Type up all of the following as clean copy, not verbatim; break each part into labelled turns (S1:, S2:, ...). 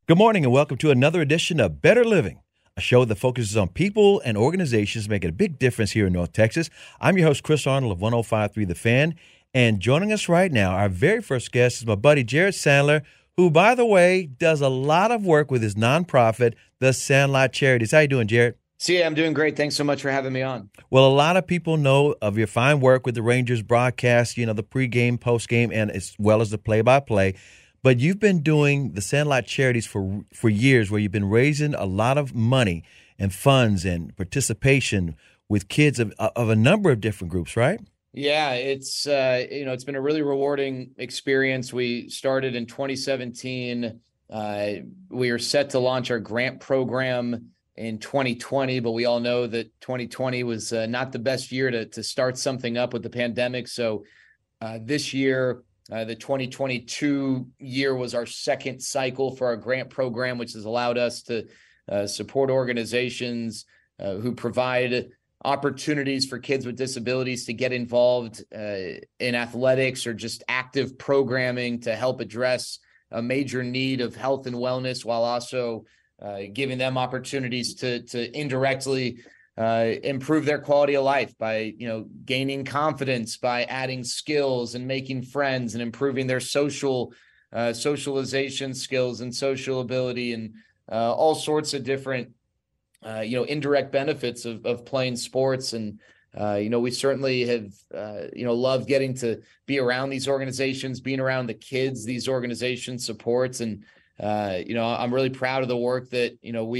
S1: Good morning and welcome to another edition of Better Living, a show that focuses on people and organizations making a big difference here in North Texas. I'm your host, Chris Arnold of 105.3 The Fan, and joining us right now, our very first guest is my buddy, Jared Sandler, who, by the way, does a lot of work with his nonprofit, the Sandlot Charities. How you doing, Jared?
S2: See, I'm doing great. Thanks so much for having me on.
S1: Well, a lot of people know of your fine work with the Rangers broadcast, the pregame, postgame, and as well as the play-by-play. But you've been doing the Sandlot Charities for years, where you've been raising a lot of money and funds and participation with kids of a number of different groups, right?
S2: Yeah, it's been a really rewarding experience. We started in 2017. We are set to launch our grant program in 2020, but we all know that 2020 was not the best year to start something up with the pandemic. So this year, the 2022 year was our second cycle for our grant program, which has allowed us to support organizations who provide opportunities for kids with disabilities to get involved in athletics or just active programming to help address a major need of health and wellness, while also giving them opportunities to indirectly improve their quality of life by, gaining confidence, by adding skills and making friends and improving their socialization skills and social ability and all sorts of different, indirect benefits of playing sports. And, we certainly have, loved getting to be around these organizations, being around the kids these organizations supports. And, I'm really proud of the work that,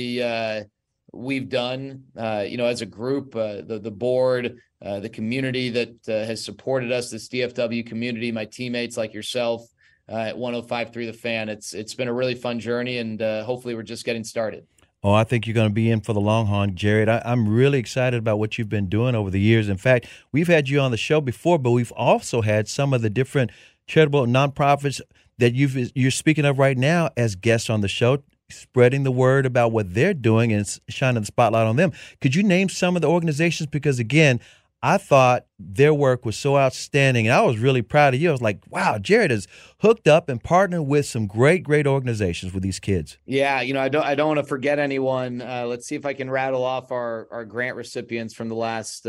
S2: we've done, as a group, the board, the community that has supported us, this DFW community, my teammates like yourself at 105.3 The Fan. It's been a really fun journey, and hopefully we're just getting started.
S1: Oh, I think you're going to be in for the long haul, Jared. I'm really excited about what you've been doing over the years. In fact, we've had you on the show before, but we've also had some of the different charitable nonprofits that you're speaking of right now as guests on the show, spreading the word about what they're doing and shining the spotlight on them. Could you name some of the organizations? Because, again, I thought their work was so outstanding, and I was really proud of you. I was like, wow, Jared is hooked up and partnered with some great organizations with these kids.
S2: Yeah, I don't want to forget anyone. Let's see if I can rattle off our grant recipients from the last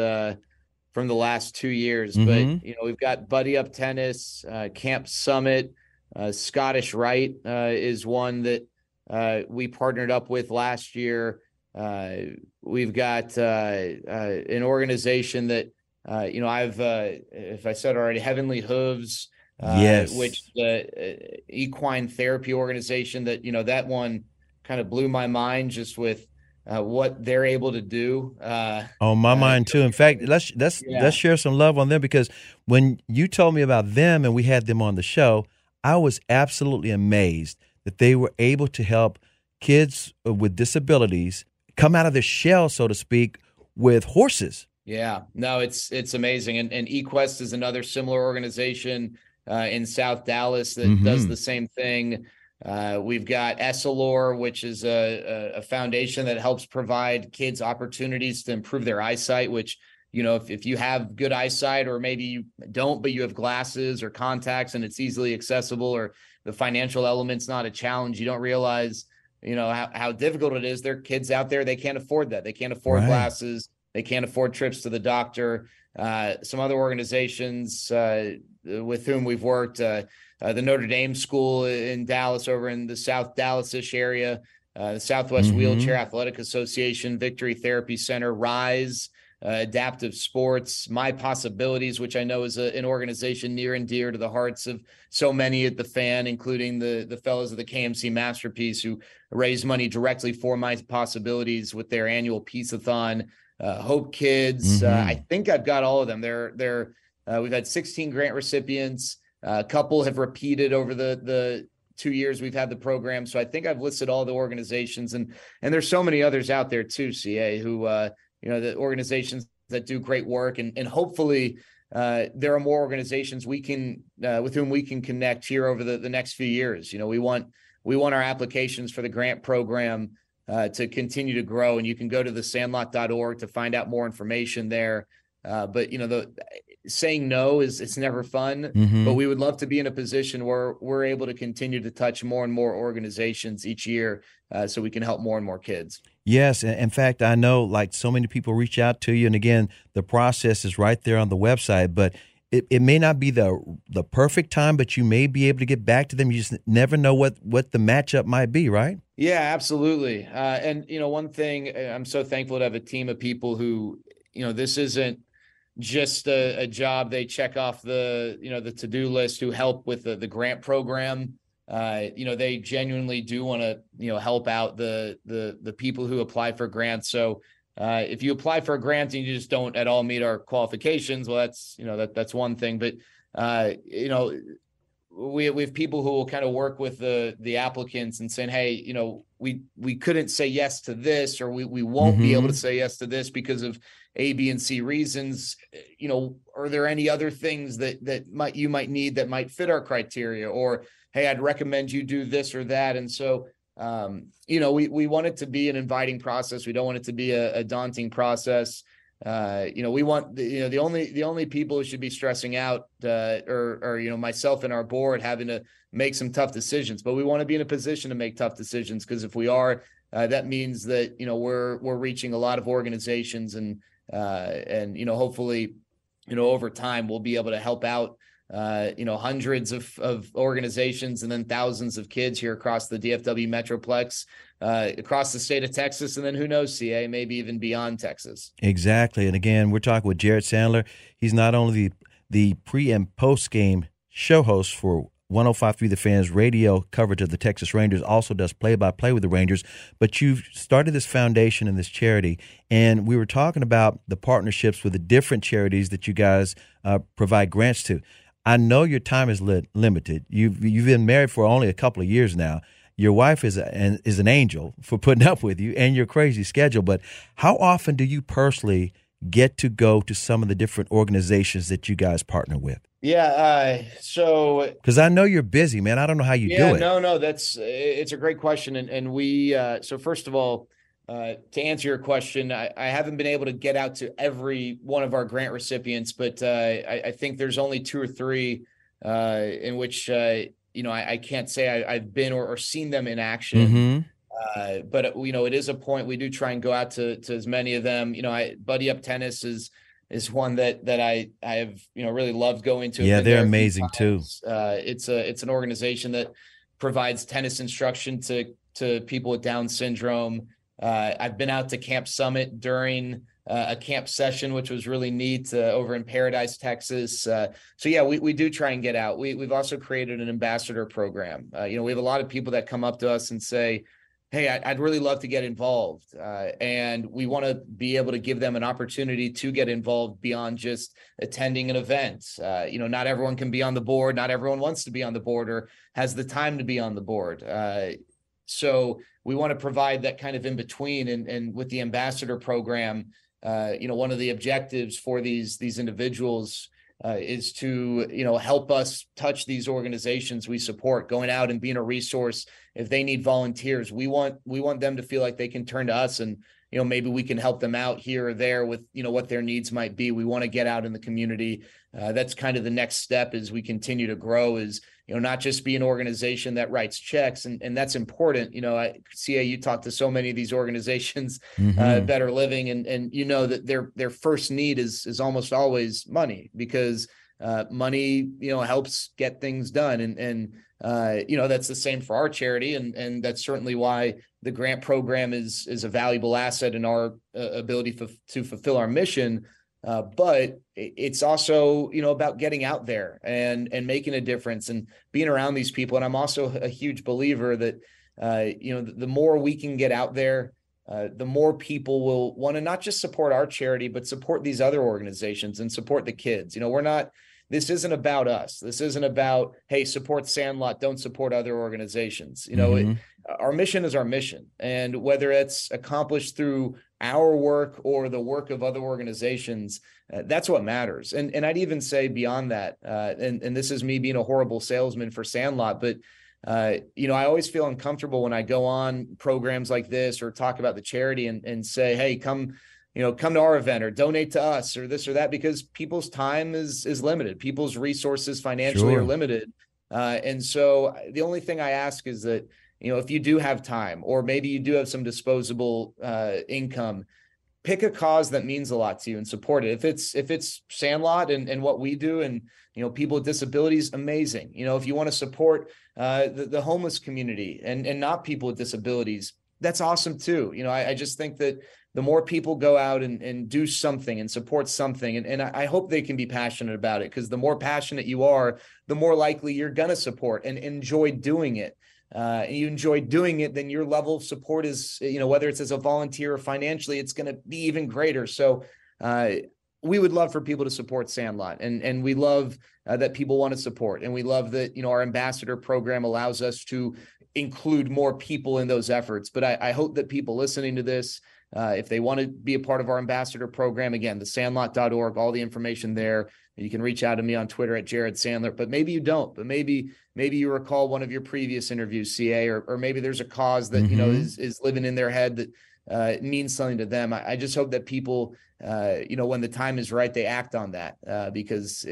S2: 2 years.
S1: Mm-hmm.
S2: But, we've got Buddy Up Tennis, Camp Summit, Scottish Rite is one that we partnered up with last year. We've got an organization that, I've, if I said already, Heavenly Hooves,
S1: Yes.
S2: which the equine therapy organization that, that one kind of blew my mind just with what they're able to do.
S1: On my mind too. In fact, let's share some love on them, because when you told me about them and we had them on the show, I was absolutely amazed that they were able to help kids with disabilities come out of their shell, so to speak, with horses.
S2: Yeah, no, it's amazing. And eQuest is another similar organization in South Dallas that does the same thing. We've got Essilor, which is a foundation that helps provide kids opportunities to improve their eyesight, which, if you have good eyesight, or maybe you don't, but you have glasses or contacts and it's easily accessible, or the financial element's not a challenge, you don't realize, how difficult it is. There are kids out there, they can't afford that. They can't afford glasses. They can't afford trips to the doctor. Some other organizations with whom we've worked, the Notre Dame School in Dallas, over in the South Dallas-ish area, the Southwest Wheelchair Athletic Association, Victory Therapy Center, RISE, Adaptive Sports, My Possibilities, which I know is an organization near and dear to the hearts of so many at the Fan, including the fellows of the KMC Masterpiece, who raise money directly for My Possibilities with their annual Peace-a-thon. Hope Kids. I think I've got all of them. We've had 16 grant recipients. A couple have repeated over the 2 years we've had the program. So I think I've listed all the organizations, and there's so many others out there too, CA, who, the organizations that do great work, and hopefully there are more organizations we can, with whom we can connect here over the next few years. We want our applications for the grant program to continue to grow, and you can go to thesandlot.org to find out more information there. But saying no it's never fun, but we would love to be in a position where we're able to continue to touch more and more organizations each year, so we can help more and more kids.
S1: Yes. In fact, I know like so many people reach out to you. And again, the process is right there on the website, but it may not be the perfect time, but you may be able to get back to them. You just never know what the matchup might be, right?
S2: Yeah, absolutely. And, one thing, I'm so thankful to have a team of people who, this isn't just a job they check off the to-do list, who help with the grant program. They genuinely do want to, help out the people who apply for grants. So if you apply for a grant and you just don't at all meet our qualifications, well, that's one thing. But we have people who will kind of work with the applicants and saying, hey, we couldn't say yes to this, or we won't be able to say yes to this because of A, B, and C reasons. Are there any other things that you might need that might fit our criteria? Or, hey, I'd recommend you do this or that. And so, we want it to be an inviting process. We don't want it to be a daunting process. We want the only people who should be stressing out, or myself and our board having to make some tough decisions, but we want to be in a position to make tough decisions, because if we are, that means that, we're reaching a lot of organizations, and hopefully, over time we'll be able to help out, hundreds of organizations and then thousands of kids here across the DFW Metroplex, across the state of Texas, and then who knows, CA, maybe even beyond Texas.
S1: Exactly. And again, we're talking with Jared Sandler. He's not only the pre and post game show host for 105.3 The Fans radio coverage of the Texas Rangers, also does play-by-play with the Rangers, but you've started this foundation and this charity, and we were talking about the partnerships with the different charities that you guys provide grants to. I know your time is limited. You've been married for only a couple of years now. Your wife is an angel for putting up with you and your crazy schedule. But how often do you personally get to go to some of the different organizations that you guys partner with?
S2: Yeah, so
S1: because I know you're busy, man. I don't know how you do it.
S2: No, it's a great question, and we so first of all, to answer your question, I haven't been able to get out to every one of our grant recipients, but I think there's only 2 or 3 in which I can't say I've been or seen them in action. But it is a point. We do try and go out to as many of them. Buddy Up Tennis is one that I have really loved going to.
S1: Yeah, they're amazing too.
S2: It's an organization that provides tennis instruction to people with Down syndrome. I've been out to Camp Summit during a camp session, which was really neat, over in Paradise, Texas. So yeah, we do try and get out. We've also created an ambassador program. We have a lot of people that come up to us and say, hey, I'd really love to get involved. And we want to be able to give them an opportunity to get involved beyond just attending an event. Not everyone can be on the board. Not everyone wants to be on the board or has the time to be on the board. So we want to provide that kind of in between. And with the ambassador program, one of the objectives for these individuals is to, help us touch these organizations we support, going out and being a resource. If they need volunteers, we want them to feel like they can turn to us, and, maybe we can help them out here or there with, what their needs might be. We want to get out in the community. That's kind of the next step as we continue to grow, is, not just be an organization that writes checks. And that's important. CA, you talk to so many of these organizations, Better Living, and that their first need is almost always money, because money, helps get things done. And that's the same for our charity. And that's certainly why the grant program is a valuable asset in our ability to fulfill our mission. But it's also, about getting out there and making a difference and being around these people. And I'm also a huge believer that, the more we can get out there, the more people will want to not just support our charity, but support these other organizations and support the kids. This isn't about us. This isn't about, hey, support Sandlot, don't support other organizations. Our mission is our mission. And whether it's accomplished through our work or the work of other organizations, that's what matters. And I'd even say beyond that, and this is me being a horrible salesman for Sandlot, but I always feel uncomfortable when I go on programs like this or talk about the charity and say, hey, come come to our event or donate to us or this or that, because people's time is limited. People's resources financially are limited. And so the only thing I ask is that, if you do have time, or maybe you do have some disposable income, pick a cause that means a lot to you and support it. If it's Sandlot and what we do, and people with disabilities, amazing. If you want to support the homeless community and not people with disabilities, that's awesome too. I just think that the more people go out and do something and support something, and I hope they can be passionate about it, because the more passionate you are, the more likely you're going to support and enjoy doing it. And you enjoy doing it, then your level of support is, whether it's as a volunteer or financially, it's going to be even greater. So we would love for people to support Sandlot, and we love that people want to support, and we love that, our ambassador program allows us to include more people in those efforts. But I hope that people listening to this, if they want to be a part of our ambassador program, again, thesandlot.org, all the information there. You can reach out to me on Twitter at Jared Sandler, but maybe you don't, but maybe you recall one of your previous interviews, CA, or maybe there's a cause that, is living in their head that means something to them. I just hope that people, when the time is right, they act on that, because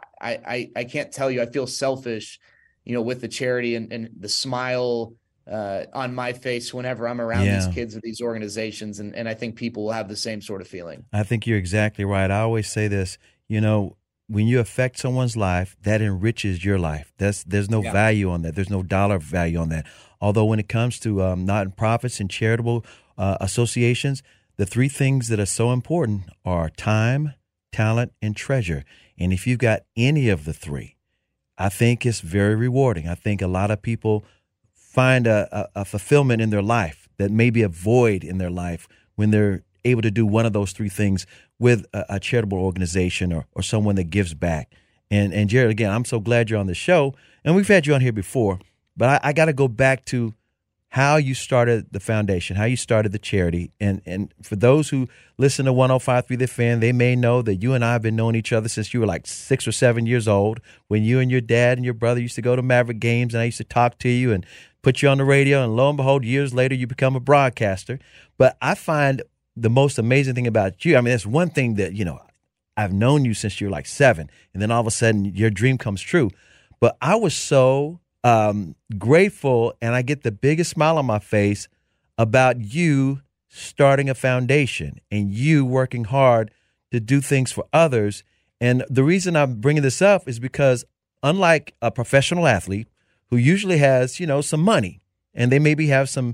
S2: I can't tell you, I feel selfish, with the charity and the smile on my face whenever I'm around these kids with these organizations. And I think people will have the same sort of feeling.
S1: I think you're exactly right. I always say this, when you affect someone's life, that enriches your life. There's no value on that. There's no dollar value on that. Although when it comes to nonprofits and charitable associations, the three things that are so important are time, talent, and treasure. And if you've got any of the three, I think it's very rewarding. I think a lot of people find a fulfillment in their life that may be a void in their life when they're able to do one of those three things with a charitable organization or someone that gives back. And Jared, again, I'm so glad you're on the show. And we've had you on here before, but I got to go back to how you started the foundation, how you started the charity. And for those who listen to 105.3 The Fan, they may know that you and I have been knowing each other since you were like 6 or 7 years old, when you and your dad and your brother used to go to Maverick games, and I used to talk to you and put you on the radio, and lo and behold, years later, you become a broadcaster. But I find the most amazing thing about you, I mean, that's one thing that, I've known you since you were like 7, and then all of a sudden your dream comes true. But I was so grateful, and I get the biggest smile on my face about you starting a foundation and you working hard to do things for others. And the reason I'm bringing this up is because, unlike a professional athlete who usually has, some money, and they maybe have some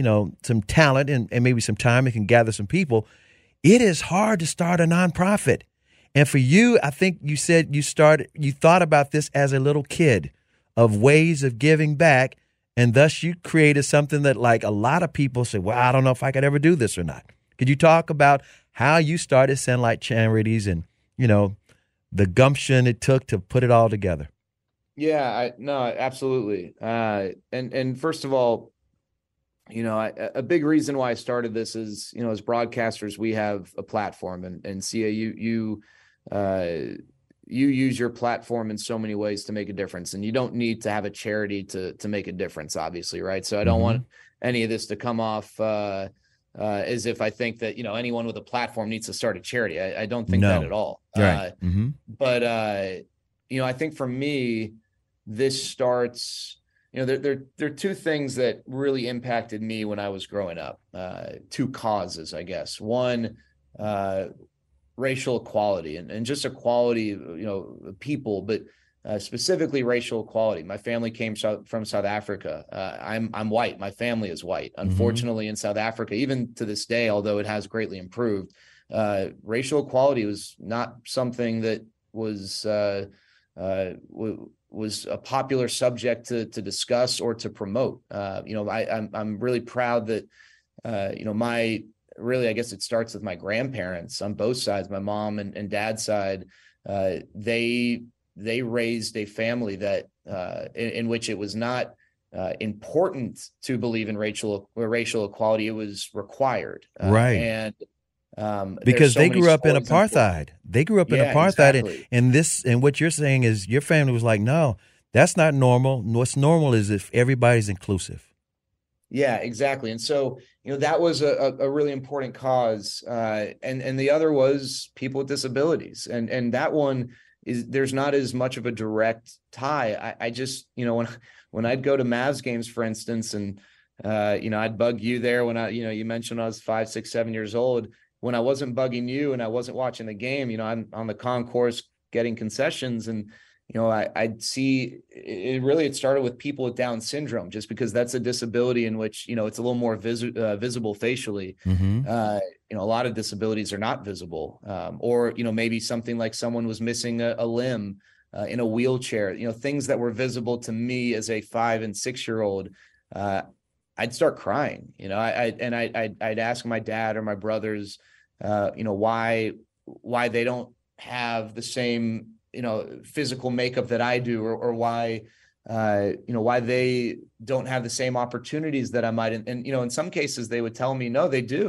S1: talent and maybe some time and can gather some people, it is hard to start a nonprofit. And for you, I think you said you thought about this as a little kid, of ways of giving back, and thus you created something that, like, a lot of people say, well, I don't know if I could ever do this or not. Could you talk about how you started Sandlot Charities and, the gumption it took to put it all together?
S2: Yeah, no, absolutely. And first of all, a big reason why I started this is, as broadcasters, we have a platform, and CA, you use your platform in so many ways to make a difference, and you don't need to have a charity to make a difference, obviously, right? So I don't want any of this to come off as if I think that, anyone with a platform needs to start a charity. I don't think that at all.
S1: Right.
S2: But I think for me, this starts, there are two things that really impacted me when I was growing up. Two causes, I guess. One, racial equality and just equality, of people, but specifically racial equality. My family came from South Africa. I'm white. My family is white. Unfortunately, in South Africa, even to this day, although it has greatly improved, racial equality was not something that was a popular subject to discuss or to promote. I'm really proud that I guess it starts with my grandparents on both sides, my mom and dad's side. They raised a family that in which it was not important to believe in racial equality. It was required.
S1: Right. Because they grew up in apartheid. They grew up in apartheid.
S2: Exactly.
S1: And what you're saying is your family was like, no, that's not normal. What's normal is if everybody's inclusive.
S2: Yeah, exactly. And so, that was a really important cause. And the other was people with disabilities. And that one there's not as much of a direct tie. I just, when I'd go to Mavs games, for instance, and, I'd bug you there when you mentioned I was 5, 6, 7 years old. When I wasn't bugging you and I wasn't watching the game, I'm on the concourse getting concessions, and I'd see it started with people with Down syndrome, just because that's a disability in which, it's a little more visible facially.
S1: Mm-hmm.
S2: A lot of disabilities are not visible, or, maybe something like someone was missing a limb in a wheelchair, things that were visible to me as a 5 and 6-year-old. I'd start crying, I'd ask my dad or my brothers, why they don't have the same, physical makeup that I do, or why, why they don't have the same opportunities that I might. And in some cases they would tell me, no, they do.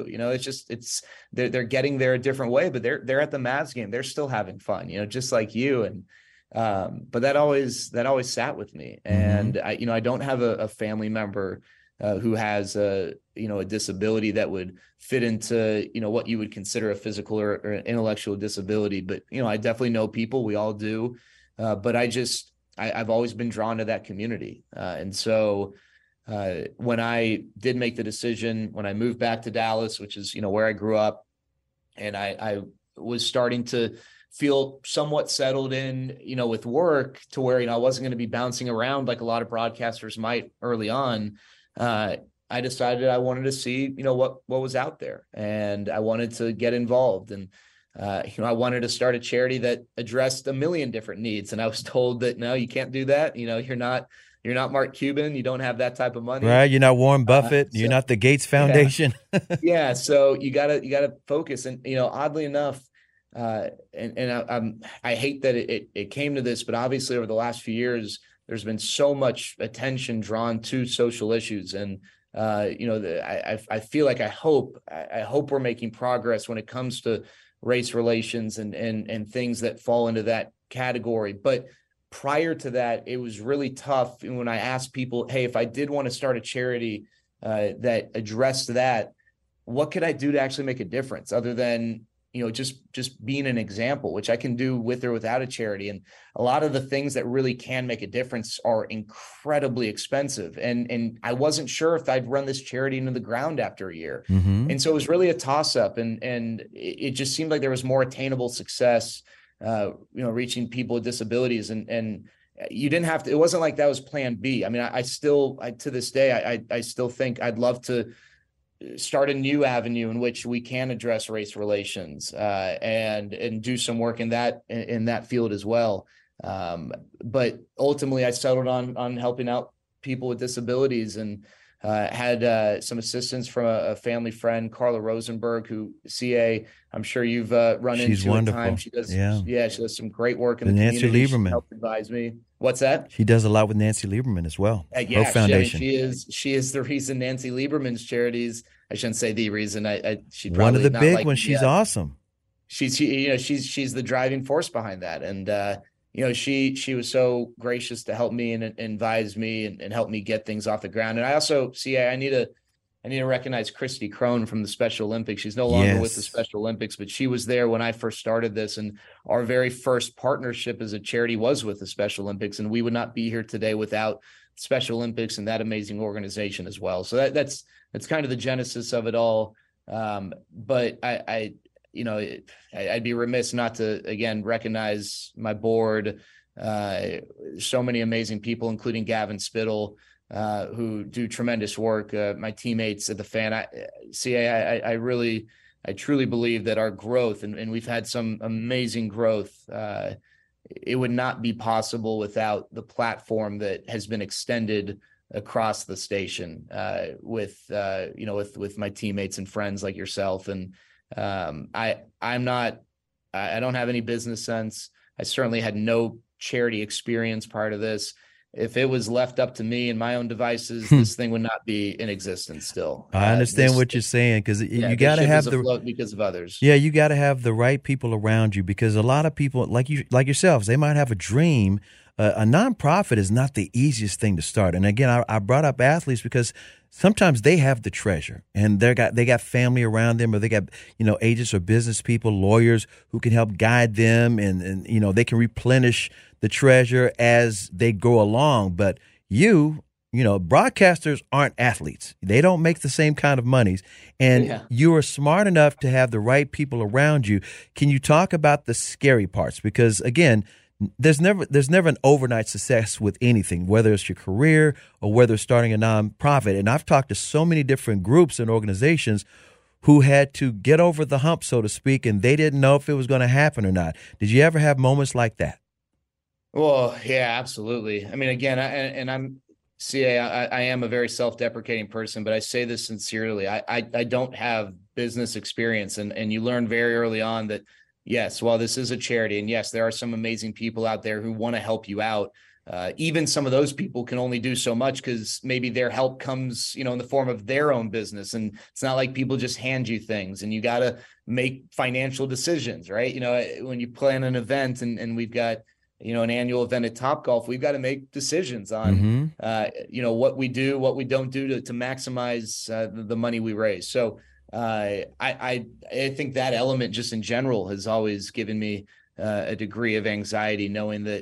S2: They're getting there a different way, but they're at the Mavs game. They're still having fun, just like you. And, but that always sat with me. And I don't have a family member who has a disability that would fit into, what you would consider a physical or intellectual disability. But, I definitely know people, we all do. But I've always been drawn to that community. And so when I did make the decision, when I moved back to Dallas, which is, where I grew up, and I was starting to feel somewhat settled in, with work, to where, I wasn't going to be bouncing around like a lot of broadcasters might early on. I decided I wanted to see, what was out there, and I wanted to get involved. And, I wanted to start a charity that addressed a million different needs. And I was told that, no, you can't do that. You're not Mark Cuban. You don't have that type of money.
S1: Right. You're not Warren Buffett. You're not the Gates Foundation.
S2: Yeah. So you gotta focus. And, oddly enough, I hate that it came to this, but obviously over the last few years, there's been so much attention drawn to social issues. And, I feel like I hope we're making progress when it comes to race relations and things that fall into that category. But prior to that, it was really tough. And when I asked people, hey, if I did want to start a charity that addressed that, what could I do to actually make a difference other than, just being an example, which I can do with or without a charity. And a lot of the things that really can make a difference are incredibly expensive. And I wasn't sure if I'd run this charity into the ground after a year. And so it was really a toss up, and it just seemed like there was more attainable success, reaching people with disabilities. And you didn't have to, it wasn't like that was plan B. I mean, I still to this day, I still think I'd love to start a new avenue in which we can address race relations, and do some work in that field as well. But ultimately I settled on helping out people with disabilities, and had some assistance from a family friend, Carla Rosenberg, who CA, I'm sure you've run
S1: She's
S2: into
S1: wonderful.
S2: at times. She does, she does some great work in
S1: And
S2: the
S1: Nancy
S2: community.
S1: Lieberman.
S2: She helped advise me. What's that?
S1: She does a lot with Nancy Lieberman as well. Both Foundation.
S2: She is the reason Nancy Lieberman's charities. I shouldn't say the reason. She probably
S1: one of the
S2: not
S1: big
S2: like
S1: ones. She's awesome.
S2: She's the driving force behind that. And she was so gracious to help me and advise me and help me get things off the ground. And I also I need to recognize Christy Crone from the Special Olympics. She's no longer with the Special Olympics, but she was there when I first started this. And our very first partnership as a charity was with the Special Olympics. And we would not be here today without Special Olympics and that amazing organization as well. So that's kind of the genesis of it all. But I'd be remiss not to, again, recognize my board, so many amazing people, including Gavin Spittle, who do tremendous work. My teammates at the Fan. I truly believe that our growth, and we've had some amazing growth, it would not be possible without the platform that has been extended across the station, with my teammates and friends like yourself. And I don't have any business sense. I certainly had no charity experience prior to this. If it was left up to me and my own devices, this thing would not be in existence still.
S1: I understand what you're saying, because you got to have
S2: because of others.
S1: Yeah, you got to have the right people around you, because a lot of people like yourselves, they might have a dream a nonprofit is not the easiest thing to start. And again, I brought up athletes because sometimes they have the treasure and they got family around them, or they got, agents or business people, lawyers who can help guide them, and they can replenish the treasure as they go along. But broadcasters aren't athletes. They don't make the same kind of monies. And you are smart enough to have the right people around you. Can you talk about the scary parts? Because again, there's never an overnight success with anything, whether it's your career or whether it's starting a nonprofit. And I've talked to so many different groups and organizations who had to get over the hump, so to speak, and they didn't know if it was going to happen or not. Did you ever have moments like that?
S2: Well, yeah, absolutely. I mean, again, I am a very self-deprecating person, but I say this sincerely. I don't have business experience, and you learn very early on that, yes, while this is a charity, and yes, there are some amazing people out there who want to help you out. Even some of those people can only do so much because maybe their help comes, in the form of their own business. And it's not like people just hand you things, and you got to make financial decisions, right? When you plan an event and we've got, an annual event at Topgolf, we've got to make decisions on, what we do, what we don't do to maximize the money we raise. So I think that element just in general has always given me a degree of anxiety, knowing that,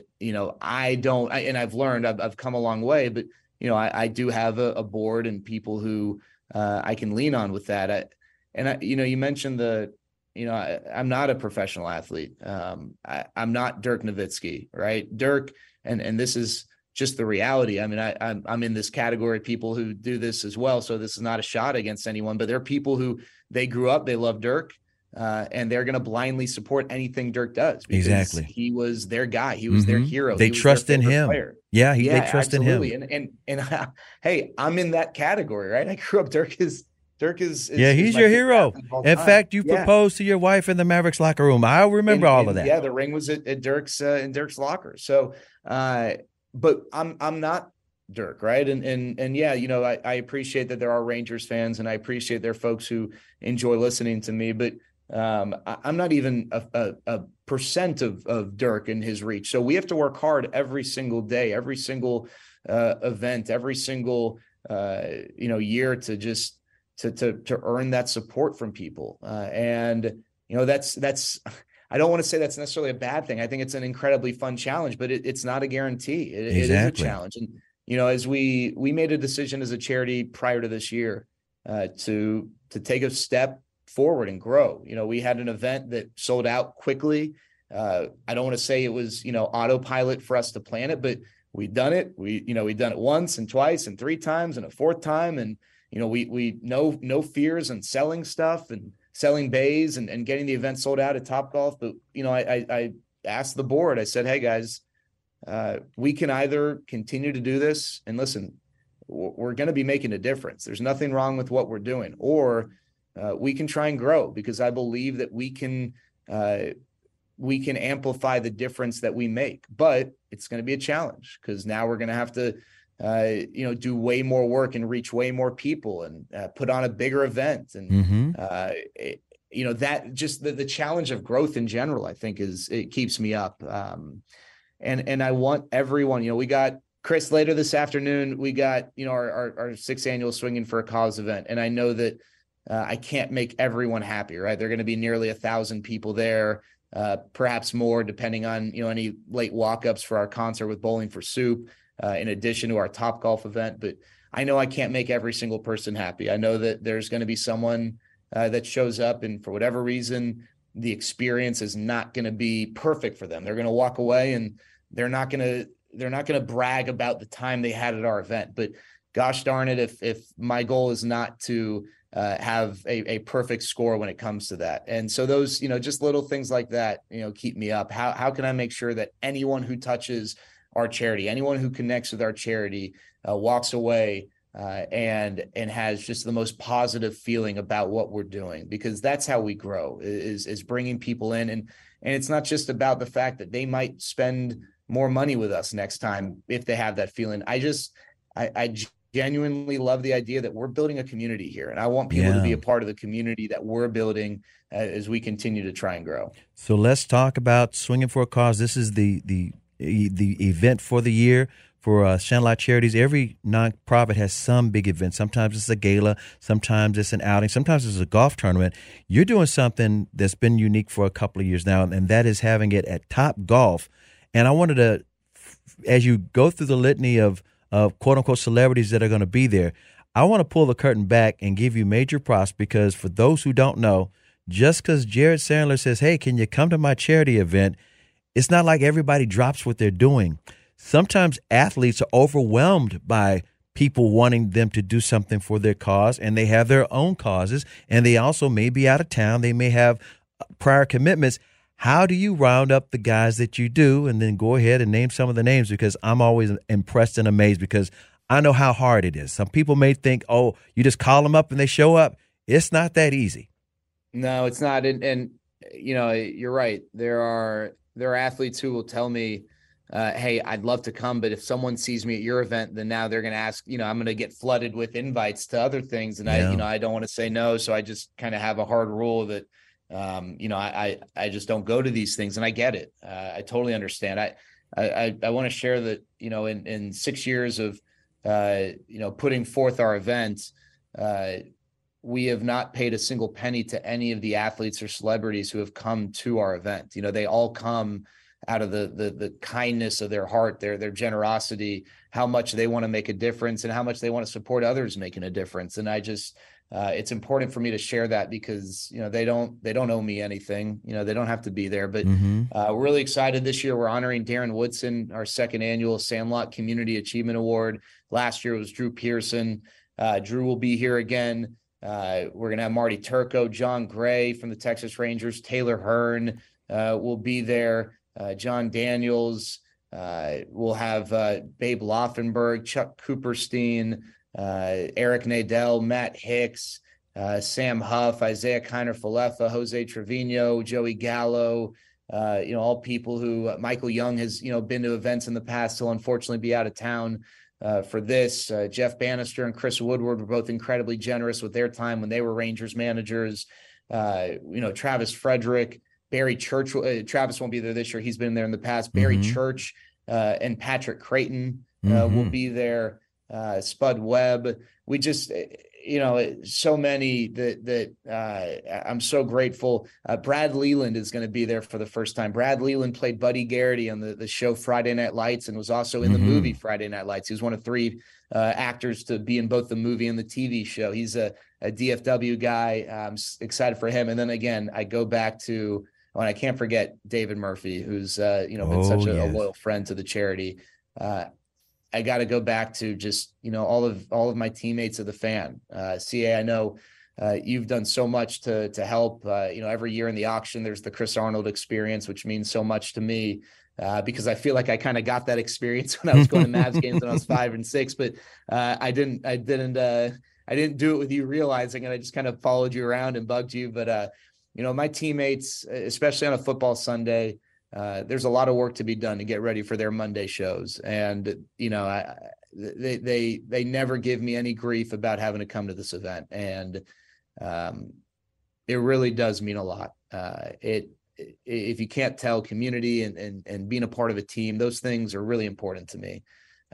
S2: and I've learned, I've come a long way, but, I do have a board and people who I can lean on with that. You mentioned I'm not a professional athlete. I'm not Dirk Nowitzki, right? Dirk, and this is just the reality. I mean, I'm in this category of people who do this as well. So this is not a shot against anyone, but there are people who they grew up, they love Dirk, and they're going to blindly support anything Dirk does. Because
S1: exactly.
S2: He was their guy. He was their hero.
S1: They trust in him. Player. Yeah, they trust
S2: absolutely.
S1: in him.
S2: And hey, I'm in that category, right? I grew up. Dirk is
S1: he's your hero. In fact, you proposed to your wife in the Mavericks locker room. I remember all of that.
S2: Yeah, the ring was at Dirk's in Dirk's locker. So, but I'm not Dirk, right? And yeah, I appreciate that there are Rangers fans, and I appreciate there are folks who enjoy listening to me. But I'm not even a percent of Dirk and his reach. So we have to work hard every single day, every single event, every single year to just. To earn that support from people. And that's I don't want to say that's necessarily a bad thing. I think it's an incredibly fun challenge, but it's not a guarantee. It is a challenge. And, as we made a decision as a charity prior to this year to take a step forward and grow. We had an event that sold out quickly. I don't want to say it was, autopilot for us to plan it, but we've done it. We've done it once and twice and three times and a fourth time. And we no fears in selling stuff and selling bays and getting the event sold out at Topgolf. But, I asked the board, I said, hey guys, we can either continue to do this and listen, we're going to be making a difference. There's nothing wrong with what we're doing, or we can try and grow, because I believe that we can amplify the difference that we make, but it's going to be a challenge because now we're going to have to do way more work and reach way more people and put on a bigger event. And, that just the challenge of growth in general, I think it keeps me up. And I want everyone, we got Chris later this afternoon, we got, our 6th annual Swinging for a Cause event. And I know that I can't make everyone happy, right? There are going to be nearly 1,000 people there, perhaps more, depending on, any late walk-ups for our concert with Bowling for Soup. In addition to our Topgolf event. But I know I can't make every single person happy. I know that there's going to be someone that shows up, and for whatever reason, the experience is not going to be perfect for them. They're going to walk away and they're not going to brag about the time they had at our event. But gosh darn it, if my goal is not to have a perfect score when it comes to that. And so those, just little things like that, keep me up. How can I make sure that anyone who touches our charity, anyone who connects with our charity, walks away and has just the most positive feeling about what we're doing, because that's how we grow, is bringing people in. And it's not just about the fact that they might spend more money with us next time if they have that feeling. I genuinely love the idea that we're building a community here, and I want people to be a part of the community that we're building as we continue to try and grow.
S1: So let's talk about Swinging for a Cause. This is the the event for the year. For Sand-Lot Charities, every nonprofit has some big event. Sometimes it's a gala, sometimes it's an outing, sometimes it's a golf tournament. You're doing something that's been unique for a couple of years now, and that is having it at Top Golf. And I wanted to, as you go through the litany of quote-unquote celebrities that are going to be there, I want to pull the curtain back and give you major props, because for those who don't know, just because Jared Sandler says, hey, can you come to my charity event, it's not like everybody drops what they're doing. Sometimes athletes are overwhelmed by people wanting them to do something for their cause, and they have their own causes, and they also may be out of town. They may have prior commitments. How do you round up the guys that you do? And then go ahead and name some of the names, because I'm always impressed and amazed, because I know how hard it is. Some people may think, oh, you just call them up and they show up. It's not that easy.
S2: No, it's not. And you're right. There are athletes who will tell me, hey, I'd love to come, but if someone sees me at your event, then now they're going to ask, I'm going to get flooded with invites to other things. And I don't want to say no. So I just kind of have a hard rule that, I just don't go to these things, and I get it. I totally understand. I want to share that, in 6 years of, putting forth our events, we have not paid a single penny to any of the athletes or celebrities who have come to our event. They all come out of the kindness of their heart, their generosity, how much they want to make a difference and how much they want to support others making a difference. And I just, it's important for me to share that, because, they don't owe me anything. They don't have to be there, but we're really excited this year. We're honoring Darren Woodson, our second annual Sandlot Community Achievement Award. Last year was Drew Pearson. Drew will be here again. We're going to have Marty Turco, John Gray from the Texas Rangers, Taylor Hearn will be there. John Daniels, we'll have Babe Loffenberg, Chuck Cooperstein, Eric Nadel, Matt Hicks, Sam Huff, Isaiah Kiner-Falefa, Jose Trevino, Joey Gallo, all people who Michael Young has, been to events in the past. He'll unfortunately be out of town for this. Jeff Bannister and Chris Woodward were both incredibly generous with their time when they were Rangers managers. Travis Frederick, Barry Church, Travis won't be there this year. He's been there in the past. Barry Church and Patrick Creighton will be there. Spud Webb. We just, so many that I'm so grateful. Brad Leland is going to be there for the first time. Brad Leland played Buddy Garrity on the show Friday Night Lights and was also in the movie Friday Night Lights. He was one of 3 actors to be in both the movie and the TV show. He's a DFW guy. I'm excited for him. And then again, I go back to, and I can't forget David Murphy, who's been such a loyal friend to the charity. I got to go back to just all of my teammates of the Fan. CA, I know you've done so much to help. Every year in the auction, there's the Chris Arnold experience, which means so much to me because I feel like I kind of got that experience when I was going to Mavs games when I was 5 and 6, but I didn't do it with you realizing it. I just kind of followed you around and bugged you, but. My teammates, especially on a football Sunday, there's a lot of work to be done to get ready for their Monday shows. And, they never give me any grief about having to come to this event. And it really does mean a lot. If you can't tell, community and being a part of a team, those things are really important to me.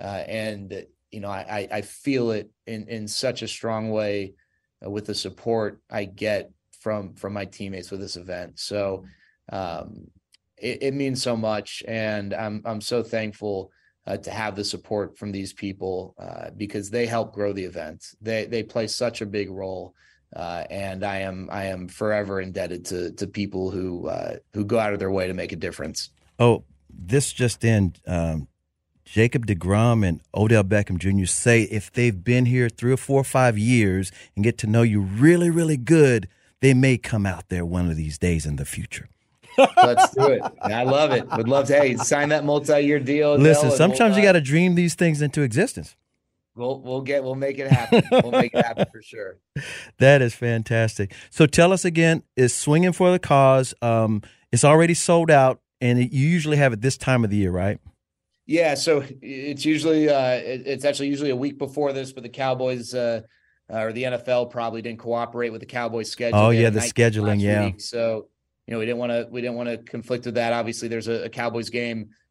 S2: I feel it in such a strong way with the support I get from my teammates with this event. So it means so much. And I'm so thankful to have the support from these people because they help grow the event. They play such a big role. And I am forever indebted to people who go out of their way to make a difference.
S1: Oh, this just in, Jacob deGrom and Odell Beckham Jr. say if they've been here 3 or 4 or 5 years and get to know you really, really good, they may come out there one of these days in the future.
S2: Let's do it. I love it. Would love to, sign that multi-year deal.
S1: Listen, sometimes you got to dream these things into existence.
S2: We'll make it happen. We'll make it happen for sure.
S1: That is fantastic. So tell us again, is Swinging for the Cause, it's already sold out, and you usually have it this time of the year, right?
S2: Yeah, so it's usually it's actually usually a week before this, but the Cowboys or the NFL probably didn't cooperate with the Cowboys schedule.
S1: Oh yeah, the scheduling, yeah.
S2: Week, so we didn't want to conflict with that. Obviously, there's a Cowboys game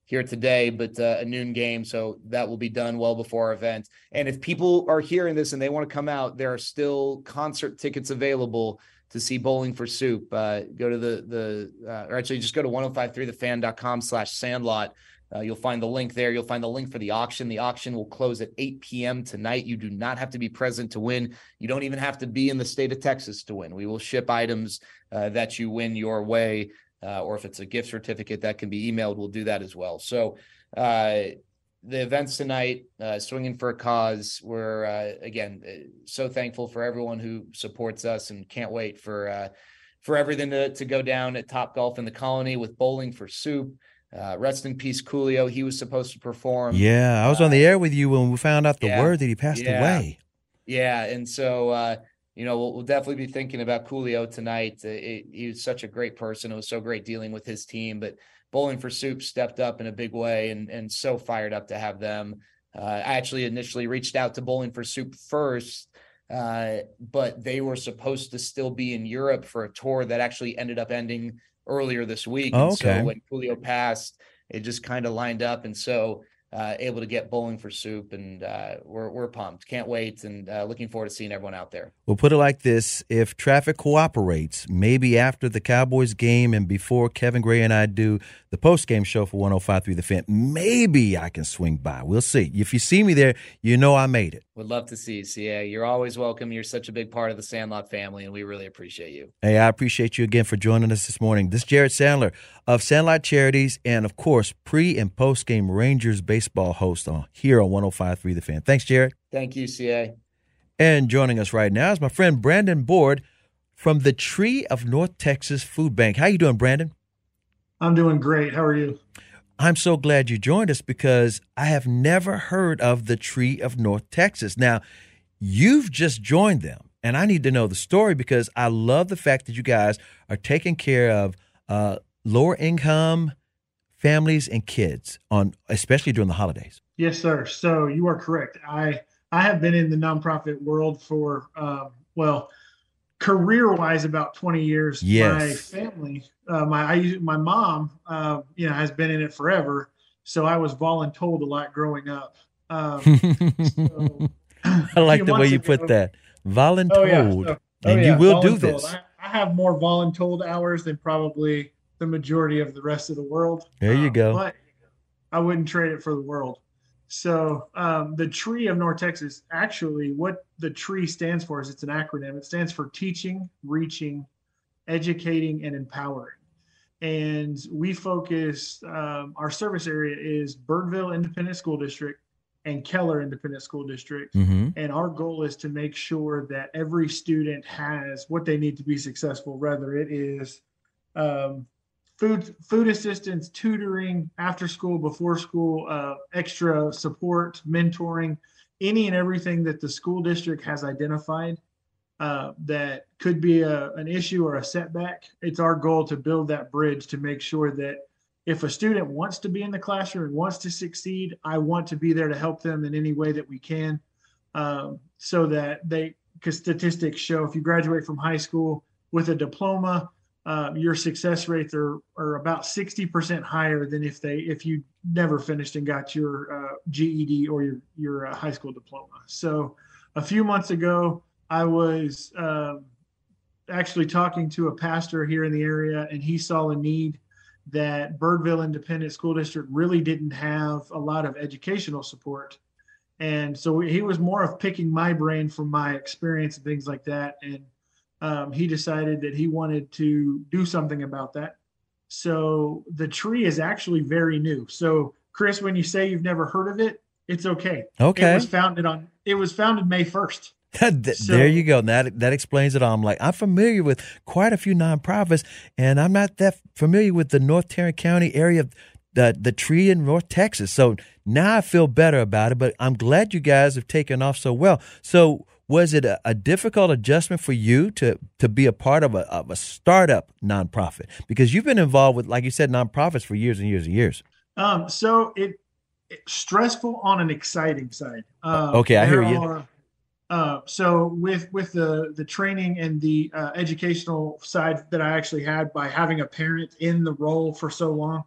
S2: here today, but a noon game. So that will be done well before our event. And if people are hearing this and they want to come out, there are still concert tickets available to see Bowling for Soup. Go to or actually just go to 1053thefan.com/sandlot. You'll find the link there. You'll find the link for the auction. The auction will close at 8 p.m. tonight. You do not have to be present to win. You don't even have to be in the state of Texas to win. We will ship items that you win your way. Or if it's a gift certificate that can be emailed, we'll do that as well. So the events tonight, Swinging for a Cause. We're, again, so thankful for everyone who supports us and can't wait for everything to go down at Topgolf in the Colony with Bowling for Soup. Rest in peace, Coolio. He was supposed to perform.
S1: Yeah, I was on the air with you when we found out the word that he passed away.
S2: Yeah, and so we'll definitely be thinking about Coolio tonight. He was such a great person. It was so great dealing with his team, but Bowling for Soup stepped up in a big way and so fired up to have them. I actually initially reached out to Bowling for Soup first, but they were supposed to still be in Europe for a tour that actually ended up ending earlier this week.
S1: Oh,
S2: and
S1: okay.
S2: So when Coolio passed, it just kind of lined up. And so able to get Bowling for Soup, and we're pumped. Can't wait, and looking forward to seeing everyone out there.
S1: We'll put it like this. If traffic cooperates, maybe after the Cowboys game and before Kevin Gray and I do the post-game show for 105.3 The Fan, maybe I can swing by. We'll see. If you see me there, you know I made it.
S2: Would love to see you, CA. You're always welcome. You're such a big part of the Sandlot family, and we really appreciate you.
S1: Hey, I appreciate you again for joining us this morning. This is Jared Sandler of Sandlot Charities and, of course, pre- and post-game Rangers baseball host here on 105.3 The Fan. Thanks, Jared.
S2: Thank you, CA.
S1: And joining us right now is my friend Brandon Board from the Tree of North Texas Food Bank. How you doing, Brandon?
S3: I'm doing great. How are you?
S1: I'm so glad you joined us because I have never heard of the Tree of North Texas. Now, you've just joined them, and I need to know the story because I love the fact that you guys are taking care of lower income families and kids, especially during the holidays.
S3: Yes, sir. So you are correct. I have been in the nonprofit world for, career-wise, about 20 years.
S1: Yes.
S3: My family, my mom, has been in it forever. So I was voluntold a lot growing up.
S1: I like the way you put that. Voluntold. You will do this.
S3: I have more voluntold hours than probably the majority of the rest of the world.
S1: There you go.
S3: But I wouldn't trade it for the world. So the Tree of North Texas, actually what the tree stands for is it's an acronym. It stands for teaching, reaching, educating, and empowering. And we focus, our service area is Birdville Independent School District and Keller Independent School District.
S1: Mm-hmm.
S3: And our goal is to make sure that every student has what they need to be successful, whether it is food assistance, tutoring, after school, before school, extra support, mentoring, any and everything that the school district has identified that could be an issue or a setback. It's our goal to build that bridge to make sure that if a student wants to be in the classroom and wants to succeed, I want to be there to help them in any way that we can, so that because statistics show if you graduate from high school with a diploma, your success rates are about 60% higher than if you never finished and got your GED or your high school diploma. So a few months ago, I was actually talking to a pastor here in the area, and he saw a need that Birdville Independent School District really didn't have a lot of educational support. And so he was more of picking my brain from my experience and things like that. And he decided that he wanted to do something about that. So the tree is actually very new. So Chris, when you say you've never heard of it, it's okay.
S1: Okay.
S3: It was founded May 1st.
S1: There you go. That explains it all. I'm familiar with quite a few nonprofits, and I'm not that familiar with the North Tarrant County area of the tree in North Texas. So now I feel better about it, but I'm glad you guys have taken off so well. So was it a difficult adjustment for you to be a part of a startup nonprofit? Because you've been involved with, like you said, nonprofits for years and years and years.
S3: So it's stressful on an exciting side.
S1: Okay, I hear you.
S3: So with the training and the educational side that I actually had by having a parent in the role for so long,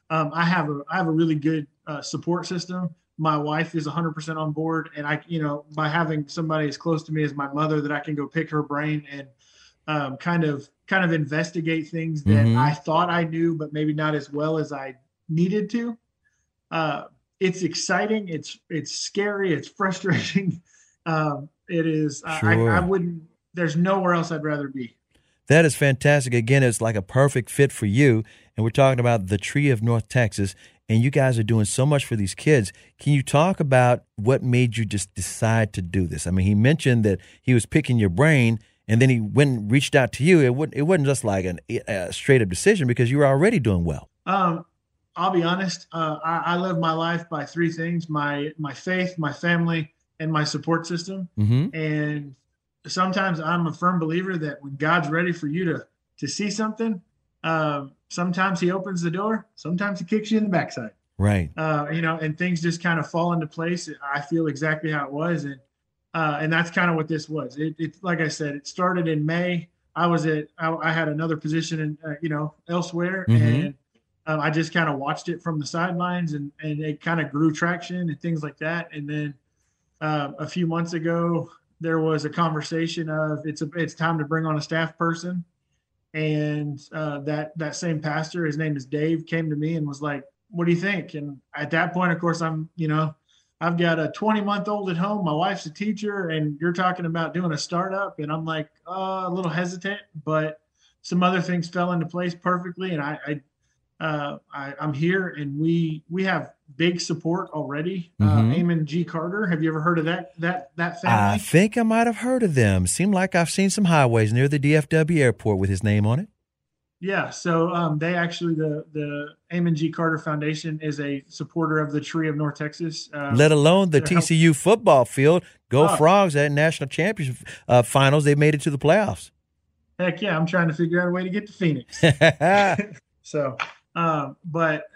S3: I have a really good support system. My wife is 100% on board, and by having somebody as close to me as my mother that I can go pick her brain and kind of investigate things that I thought I knew, but maybe not as well as I needed to. It's exciting. It's scary. It's frustrating. It is.
S1: Sure.
S3: I wouldn't. There's nowhere else I'd rather be.
S1: That is fantastic. Again, it's like a perfect fit for you. And we're talking about the Tree of North Texas, and you guys are doing so much for these kids. Can you talk about what made you just decide to do this? I mean, he mentioned that he was picking your brain, and then he went and reached out to you. It wasn't just like a straight up decision because you were already doing well.
S3: I'll be honest. I live my life by three things: my faith, my family, and my support system. And sometimes I'm a firm believer that when God's ready for you to see something, sometimes he opens the door, sometimes he kicks you in the backside.
S1: Right.
S3: And things just kind of fall into place. I feel exactly how it was. And that's kind of what this was. It like I said, it started in May. I had another position in, elsewhere. And I just kind of watched it from the sidelines, and it kind of grew traction and things like that. And then a few months ago, there was a conversation of it's time to bring on a staff person. And that same pastor, his name is Dave, came to me and was like, "What do you think?" And at that point, of course, I've got a 20-month-old at home. My wife's a teacher, and you're talking about doing a startup. And I'm like, a little hesitant, but some other things fell into place perfectly. And I'm here, and we have big support already. Amon G. Carter. Have you ever heard of that family?
S1: I think I might have heard of them. Seemed like I've seen some highways near the DFW airport with his name on it.
S3: Yeah. So they actually, the Amon G. Carter Foundation is a supporter of the Tree of North Texas.
S1: Let alone the TCU football field. Go Frogs at national championship finals. They made it to the playoffs.
S3: Heck yeah. I'm trying to figure out a way to get to Phoenix. So, but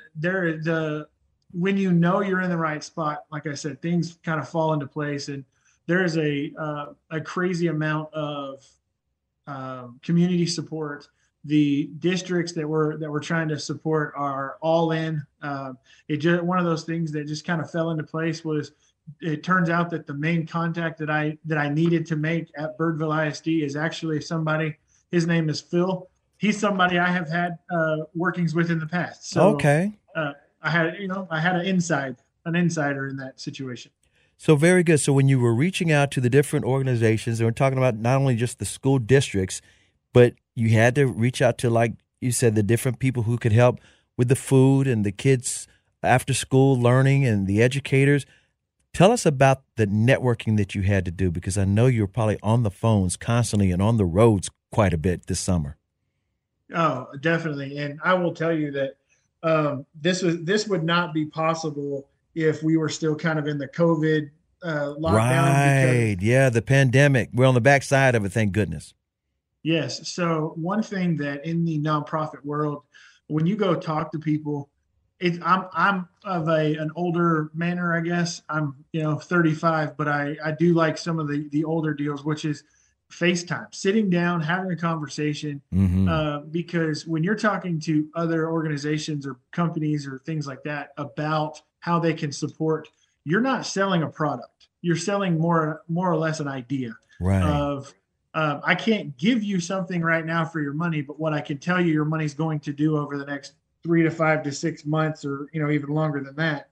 S3: when you're in the right spot, like I said, things kind of fall into place, and there is a crazy amount of community support. The districts that we're trying to support are all in. One of those things that just kind of fell into place was, it turns out that the main contact that I needed to make at Birdville ISD is actually somebody. His name is Phil. He's somebody I have had workings with in the past. So,
S1: okay.
S3: I had an insider in that situation.
S1: So very good. So when you were reaching out to the different organizations, and we're talking about not only just the school districts, but you had to reach out to, like you said, the different people who could help with the food and the kids after school learning and the educators. Tell us about the networking that you had to do, because I know you're probably on the phones constantly and on the roads quite a bit this summer.
S3: Oh, definitely. And I will tell you that this would not be possible if we were still kind of in the COVID lockdown.
S1: Right. Yeah, the pandemic. We're on the backside of it, thank goodness.
S3: Yes. So one thing that in the nonprofit world, when you go talk to people, I'm of an older manner, I guess. I'm 35, but I do like some of the older deals, which is FaceTime, sitting down, having a conversation, because when you're talking to other organizations or companies or things like that about how they can support, you're not selling a product. You're selling more or less an idea of, I can't give you something right now for your money, but what I can tell you your money's going to do over the next 3 to 5 to 6 months, or even longer than that.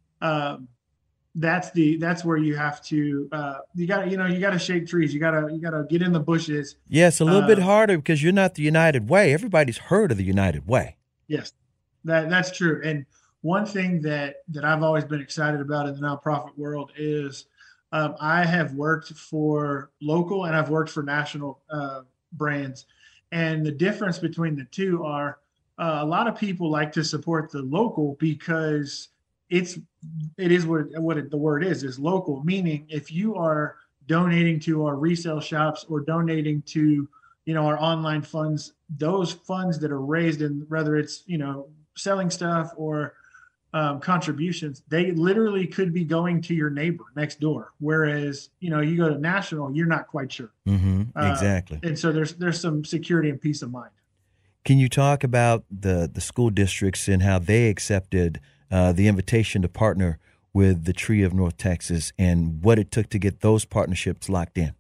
S3: That's where you have to you gotta shake trees. You gotta get in the bushes.
S1: Yeah, it's a little bit harder because you're not the United Way. Everybody's heard of the United Way.
S3: Yes, that's true. And one thing that I've always been excited about in the nonprofit world is I have worked for local and I've worked for national brands, and the difference between the two are a lot of people like to support the local because it is what the word is local, meaning if you are donating to our resale shops or donating to our online funds, those funds that are raised in, whether it's selling stuff or contributions, they literally could be going to your neighbor next door, whereas you go to national, you're not quite sure.
S1: Exactly.
S3: And so there's some security and peace of mind.
S1: Can you talk about the school districts and how they accepted the invitation to partner with the Tree of North Texas and what it took to get those partnerships locked in?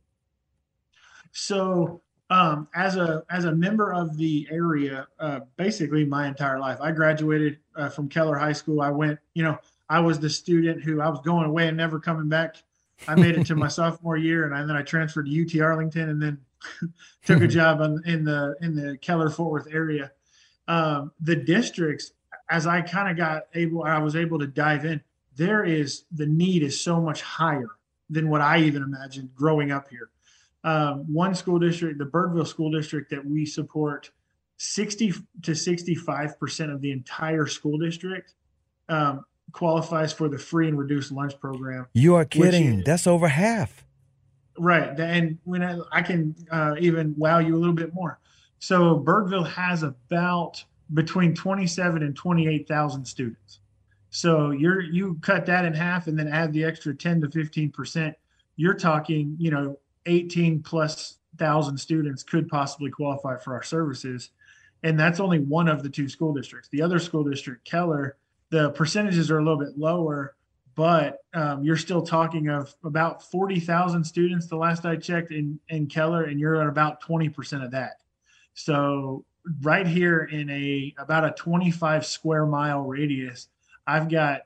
S3: So, as a member of the area, basically my entire life, I graduated from Keller High School. I went, I was the student who I was going away and never coming back. I made it to my sophomore year, and then I transferred to UT Arlington, and then took a job in the Keller Fort Worth area. The districts, as I was able to dive in, the need is so much higher than what I even imagined growing up here. One school district, the Birdville School District that we support, 60 to 65% of the entire school district qualifies for the free and reduced lunch program.
S1: You are kidding. That's over half.
S3: Right. And when I can even wow you a little bit more. So Birdville has about between 27 and 28,000 students. So you cut that in half and then add the extra 10 to 15%. You're talking, 18 plus thousand students could possibly qualify for our services. And that's only one of the two school districts. The other school district, Keller, the percentages are a little bit lower, but you're still talking of about 40,000 students the last I checked in Keller, and you're at about 20% of that. So right here in about a 25 square mile radius, I've got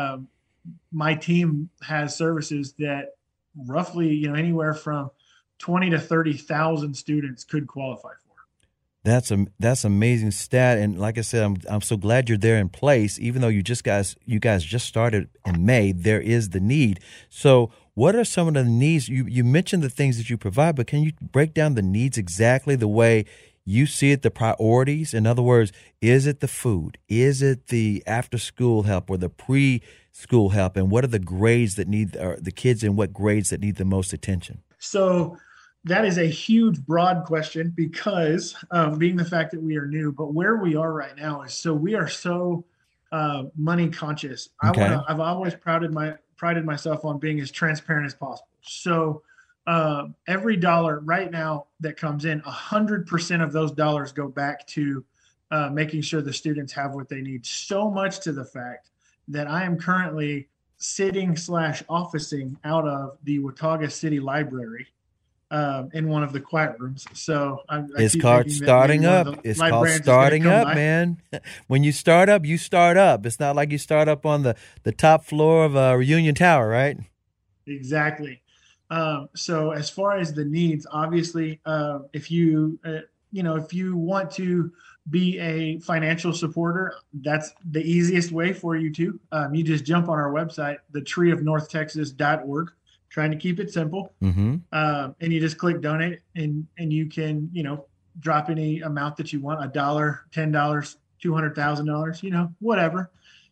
S3: my team has services that roughly, anywhere from 20 to 30,000 students could qualify for.
S1: That's amazing stat, and like I said, I'm so glad you're there in place. Even though you guys just started in May, there is the need. So, what are some of the needs? You mentioned the things that you provide, but can you break down the needs exactly the way you see it, the priorities? In other words, is it the food? Is it the after-school help or the preschool help? And what are the grades that need, or the kids in what grades that need the most attention?
S3: So that is a huge, broad question because being the fact that we are new, but where we are right now is we are so money conscious.
S1: Okay.
S3: I've always prided myself on being as transparent as possible. So every dollar right now that comes in, 100% of those dollars go back to making sure the students have what they need. So much to the fact that I am currently sitting/officing out of the Watauga City Library in one of the quiet rooms. So
S1: it's called starting up. It's called starting up, man. When you start up, you start up. It's not like you start up on the top floor of a Reunion Tower, right?
S3: Exactly. So as far as the needs, obviously, if you want to be a financial supporter, that's the easiest way for you to. You just jump on our website, thetreeofnorthtexas.org, trying to keep it simple.
S1: Mm-hmm.
S3: And you just click donate and you can, drop any amount that you want, $1, $10, $200,000, whatever.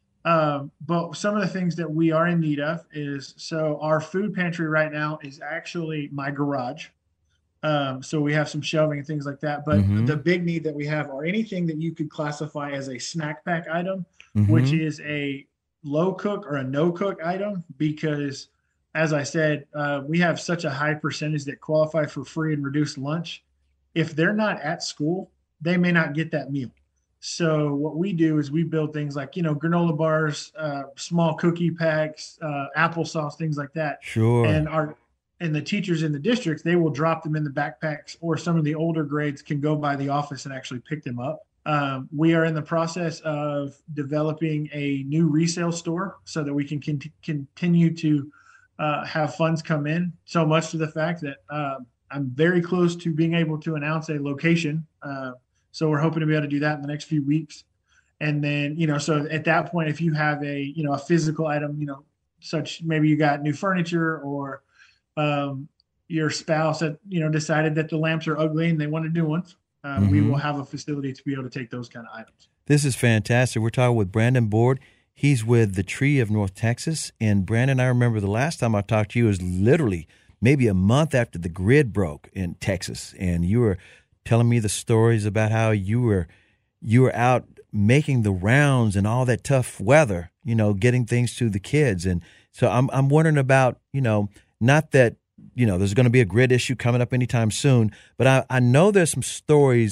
S3: But some of the things that we are in need of is, so our food pantry right now is actually my garage. So we have some shelving and things like that. But the big need that we have are anything that you could classify as a snack pack item, which is a low cook or a no cook item, because as I said, we have such a high percentage that qualify for free and reduced lunch. If they're not at school, they may not get that meal. So what we do is we build things like, granola bars, small cookie packs, applesauce, things like that.
S1: Sure.
S3: And the teachers in the districts, they will drop them in the backpacks, or some of the older grades can go by the office and actually pick them up. We are in the process of developing a new resale store so that we can continue to have funds come in, so much to the fact that I'm very close to being able to announce a location. So we're hoping to be able to do that in the next few weeks. And then, so at that point, if you have a physical item, such maybe you got new furniture, or your spouse that, decided that the lamps are ugly and they want new ones, we will have a facility to be able to take those kind of items.
S1: This is fantastic. We're talking with Brandon Board. He's with the Tree of North Texas. And Brandon, I remember the last time I talked to you was literally maybe a month after the grid broke in Texas. And you were telling me the stories about how you were out making the rounds and all that tough weather, getting things to the kids. And so I'm wondering about, not that, there's going to be a grid issue coming up anytime soon, but I know there's some stories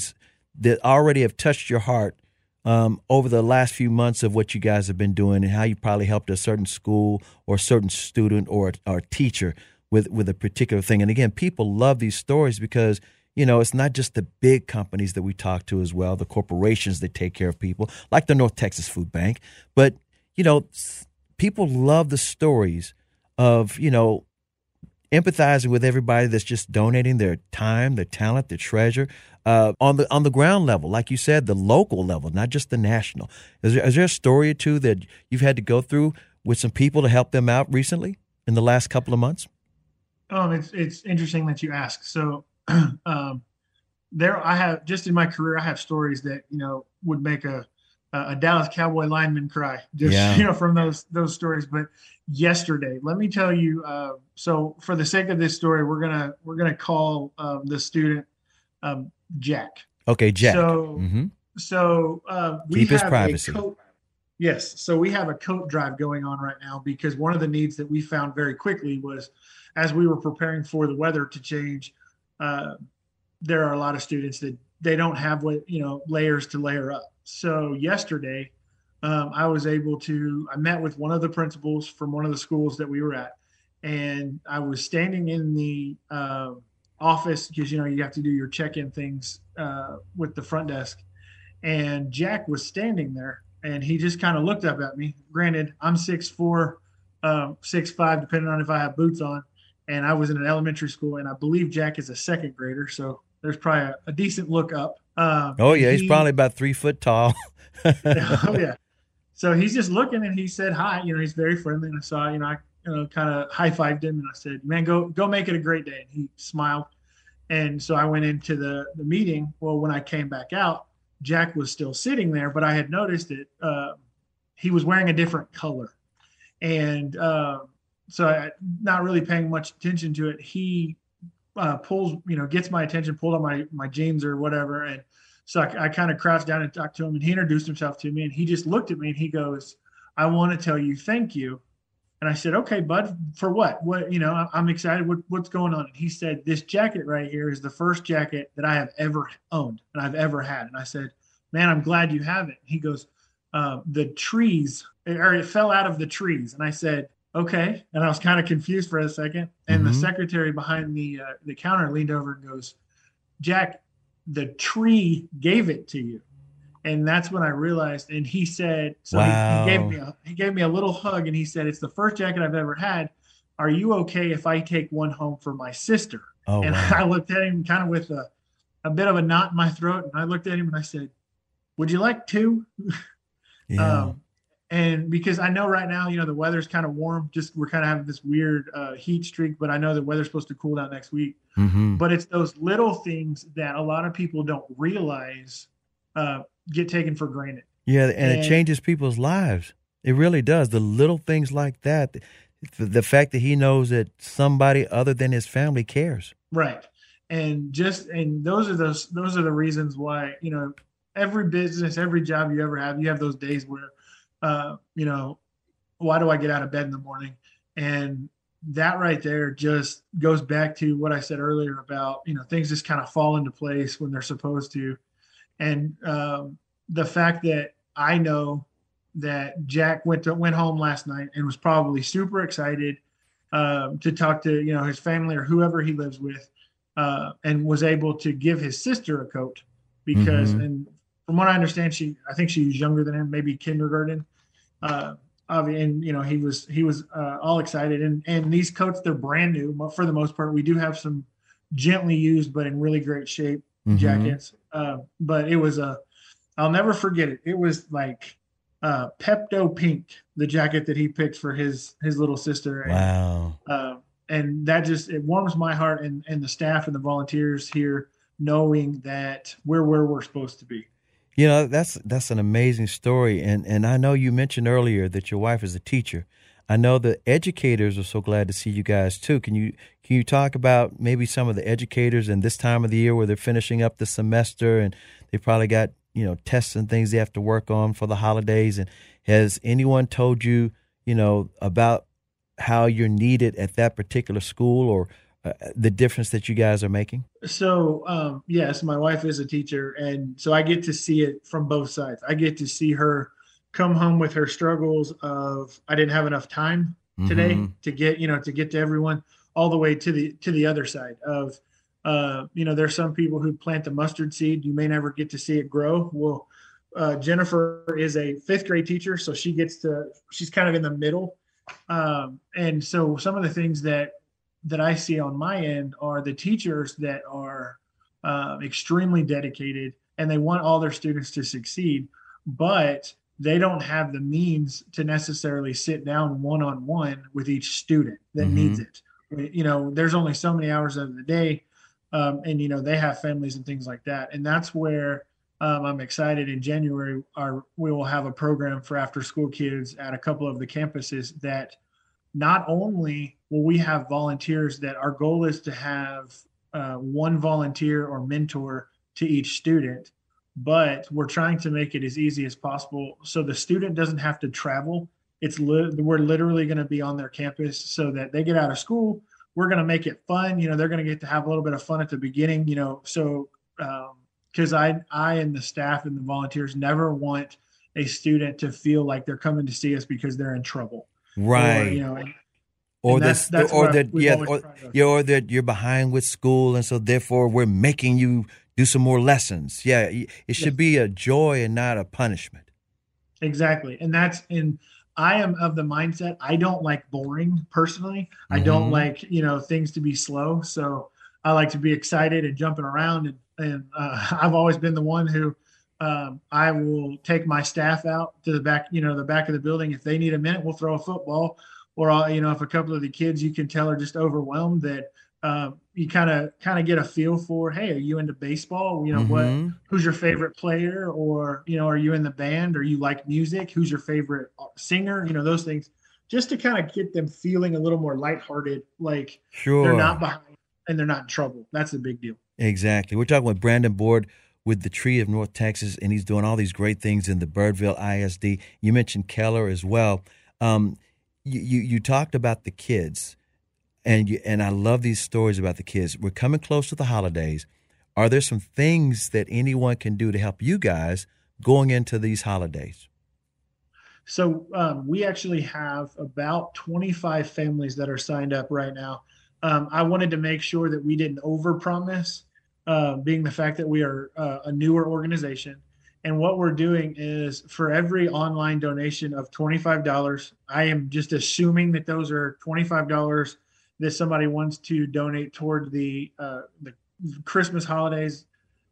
S1: that already have touched your heart over the last few months of what you guys have been doing and how you probably helped a certain school or a certain student or teacher with a particular thing. And again, people love these stories because, it's not just the big companies that we talk to as well, the corporations that take care of people, like the North Texas Food Bank. But, people love the stories of, empathizing with everybody that's just donating their time, their talent, their treasure on the ground level, like you said, the local level, not just the national. Is there a story or two that you've had to go through with some people to help them out recently in the last couple of months?
S3: It's interesting that you ask. So I have just in my career, I have stories that would make a Dallas Cowboy lineman cry from those stories. But yesterday, let me tell you. So for the sake of this story, we're gonna call the student Jack.
S1: Okay, Jack.
S3: So we
S1: keep his
S3: have
S1: privacy.
S3: Yes. So we have a coat drive going on right now because one of the needs that we found very quickly was, as we were preparing for the weather to change, there are a lot of students that they don't have layers to layer up. So yesterday, I met with one of the principals from one of the schools that we were at, and I was standing in the office because you have to do your check-in things with the front desk, and Jack was standing there, and he just kind of looked up at me. Granted, I'm 6'4", 6'5", depending on if I have boots on, and I was in an elementary school, and I believe Jack is a second grader, so there's probably a decent look up.
S1: He's probably about 3 foot tall.
S3: Oh yeah. So he's just looking, and he said hi. He's very friendly, and I saw, I kind of high-fived him, and I said, "Man, go make it a great day." And he smiled, and so I went into the meeting. Well, when I came back out, Jack was still sitting there, but I had noticed that he was wearing a different color, and so I not really paying much attention to it. He gets my attention, pulled on my jeans or whatever. And so I kind of crouched down and talked to him, and he introduced himself to me, and he just looked at me and he goes, "I want to tell you thank you." And I said, "Okay, bud, for what? What, I'm excited. What's going on?" And he said, "This jacket right here is the first jacket that I have ever owned and I've ever had." And I said, "Man, I'm glad you have it." He goes, "The trees, or it fell out of the trees." And I said, "Okay." And I was kind of confused for a second. And the secretary behind the counter leaned over and goes, "Jack, the tree gave it to you." And that's when I realized. And he said, so
S1: wow.
S3: he gave me a little hug, and he said, "It's the first jacket I've ever had. Are you okay if I take one home for my sister?"
S1: Oh,
S3: and
S1: wow.
S3: I looked at him kind of with a bit of a knot in my throat. And I looked at him and I said, "Would you like two?"
S1: Yeah.
S3: And because I know right now, the weather's kind of warm, we're kind of having this weird heat streak, but I know the weather's supposed to cool down next week. But it's those little things that a lot of people don't realize get taken for granted.
S1: Yeah, and it changes people's lives. It really does. The little things like that, the fact that he knows that somebody other than his family cares.
S3: Right. And those are the reasons why, every business, every job you ever have, you have those days where, why do I get out of bed in the morning? And that right there just goes back to what I said earlier about, things just kind of fall into place when they're supposed to. And the fact that I know that Jack went home last night and was probably super excited to talk to, his family or whoever he lives with, and was able to give his sister a coat because, and from what I understand, I think she was younger than him, maybe kindergarten. And he was all excited, and these coats, they're brand new for the most part. We do have some gently used but in really great shape jackets, but it was I'll never forget it. It was like Pepto Pink, the jacket that he picked for his little sister.
S1: Wow.
S3: And that it warms my heart and the staff and the volunteers here, knowing that we're where we're supposed to be.
S1: That's an amazing story. And I know you mentioned earlier that your wife is a teacher. I know the educators are so glad to see you guys too. Can you talk about maybe some of the educators in this time of the year where they're finishing up the semester and they probably got, tests and things they have to work on for the holidays? And has anyone told you, about how you're needed at that particular school the difference that you guys are making?
S3: So, yes, my wife is a teacher, and so I get to see it from both sides. I get to see her come home with her struggles of I didn't have enough time today
S1: Mm-hmm.
S3: to get, to get to everyone, all the way to the other side of, there's some people who plant the mustard seed. You may never get to see it grow. Well, Jennifer is a fifth grade teacher, so she's kind of in the middle. And so some of the things that I see on my end are the teachers that are extremely dedicated and they want all their students to succeed, but they don't have the means to necessarily sit down one on one with each student that
S1: Mm-hmm.
S3: needs it. There's only so many hours of the day, and they have families and things like that, and that's where I'm excited. In January, we will have a program for after school kids at a couple of the campuses that not only will we have volunteers that our goal is to have one volunteer or mentor to each student, but we're trying to make it as easy as possible so the student doesn't have to travel. We're literally going to be on their campus so that they get out of school. We're going to make it fun. They're going to get to have a little bit of fun at the beginning. So because I and the staff and the volunteers never want a student to feel like they're coming to see us because they're in trouble or
S1: Right. Or
S3: and
S1: this,
S3: that's
S1: or
S3: what
S1: that,
S3: we've
S1: yeah,
S3: always prided ourselves.
S1: or that you're behind with school, and so therefore we're making you do some more lessons. Yeah, it
S3: Yes,
S1: should be a joy and not a punishment.
S3: exactly. And I am of the mindset I don't like boring personally. I don't
S1: Mm-hmm.
S3: like things to be slow. So I like to be excited and jumping around and I've always been the one who I will take my staff out to the back, the back of the building. If they need a minute, we'll throw a football. Or if a couple of the kids you can tell are just overwhelmed, that you kind of get a feel for, hey, are you into baseball?
S1: Mm-hmm.
S3: Who's your favorite player? Or are you in the band? Or you like music? Who's your favorite singer? Those things, just to kind of get them feeling a little more lighthearted, like they're not
S1: Sure.
S3: behind and they're not in trouble. That's a big deal.
S1: Exactly. We're talking with Brandon Board with the Tree of North Texas, and he's doing all these great things in the Birdville ISD. You mentioned Keller as well. You talked about the kids, and I love these stories about the kids. We're coming close to the holidays. Are there some things that anyone can do to help you guys going into these holidays?
S3: So we actually have about 25 families that are signed up right now. I wanted to make sure that we didn't overpromise, being the fact that we are a newer organization. And what we're doing is for every online donation of $25, I am just assuming that those are $25 that somebody wants to donate toward the Christmas holidays.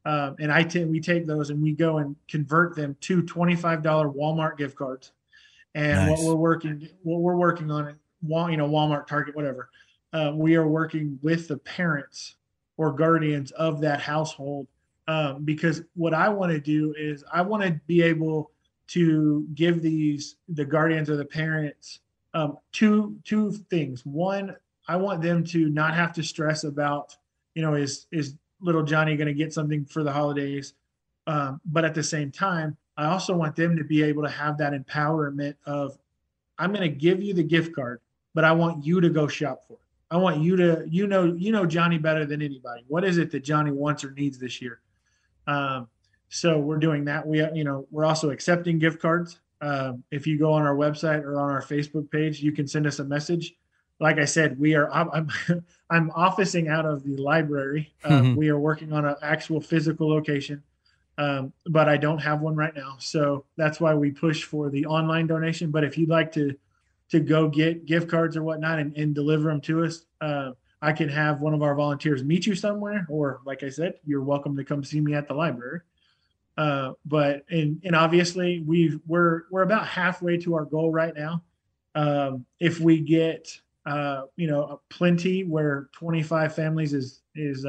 S3: We take those and we go and convert them to $25 Walmart gift cards. And
S1: Nice.
S3: what we're working on, Walmart, Target, whatever. We are working with the parents or guardians of that household, because what I want to do is I want to be able to give the guardians or the parents two things. One, I want them to not have to stress about, is little Johnny going to get something for the holidays? But at the same time, I also want them to be able to have that empowerment of, I'm going to give you the gift card, but I want you to go shop for it. I want you to, Johnny better than anybody. What is it that Johnny wants or needs this year? Um, so we're doing that. We're also accepting gift cards. If you go on our website or on our Facebook page, you can send us a message. Like I said, I'm officing out of the library. We are working on an actual physical location. But I don't have one right now. So that's why we push for the online donation. But if you'd like to go get gift cards or whatnot and deliver them to us, I can have one of our volunteers meet you somewhere, or like I said, you're welcome to come see me at the library. But obviously we're about halfway to our goal right now. If we get plenty where 25 families is